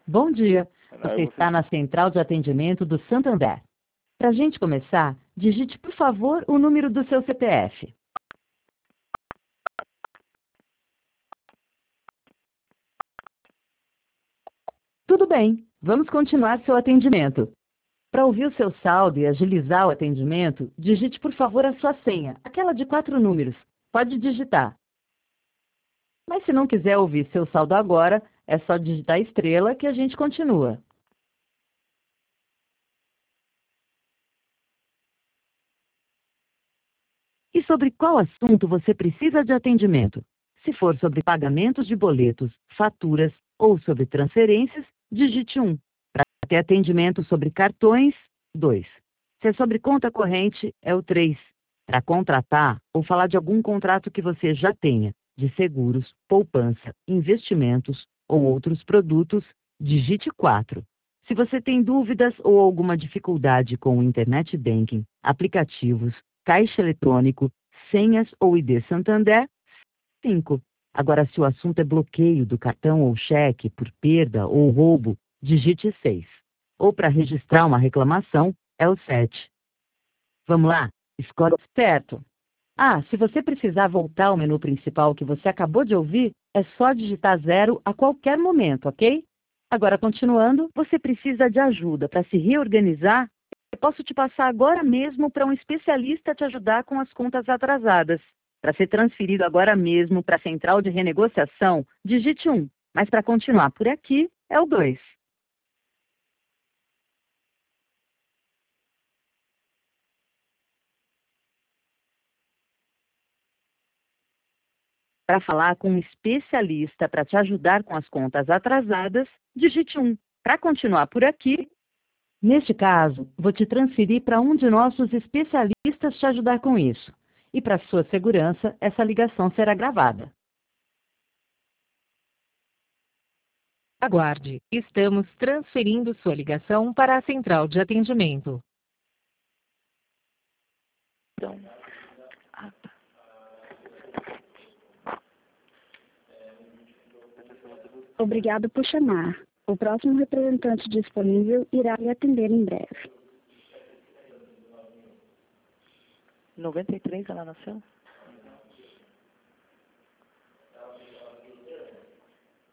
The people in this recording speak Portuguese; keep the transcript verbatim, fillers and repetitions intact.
Bom dia. Aí Você você... está na central de atendimento do Santander. Para a gente começar, digite, por favor, o número do seu C P F. Tudo bem, vamos continuar seu atendimento. Para ouvir o seu saldo e agilizar o atendimento, digite, por favor, a sua senha, aquela de quatro números. Pode digitar. Mas se não quiser ouvir seu saldo agora, é só digitar estrela que a gente continua. E sobre qual assunto você precisa de atendimento? Se for sobre pagamentos de boletos, faturas ou sobre transferências, digite um. Para ter atendimento sobre cartões, dois. Se é sobre conta corrente, é o três. Para contratar ou falar de algum contrato que você já tenha, de seguros, poupança, investimentos ou outros produtos, digite quatro. Se você tem dúvidas ou alguma dificuldade com o Internet Banking, aplicativos, caixa eletrônico, senhas ou I D Santander, cinco. Agora, se o assunto é bloqueio do cartão ou cheque por perda ou roubo, digite seis. Ou para registrar uma reclamação, é o sete. Vamos lá? Escolha o certo. Ah, se você precisar voltar ao menu principal que você acabou de ouvir, é só digitar zero a qualquer momento, ok? Agora, continuando, você precisa de ajuda para se reorganizar? Eu posso te passar agora mesmo para um especialista te ajudar com as contas atrasadas. Para ser transferido agora mesmo para a central de renegociação, digite um. Mas para continuar por aqui, é o dois. Para falar com um especialista para te ajudar com as contas atrasadas, digite um. Para continuar por aqui, neste caso, vou te transferir para um de nossos especialistas te ajudar com isso. E para sua segurança, essa ligação será gravada. Aguarde, estamos transferindo sua ligação para a central de atendimento. Então... Ah, tá. Obrigado por chamar. O próximo representante disponível irá lhe atender em breve. noventa e três ela nasceu?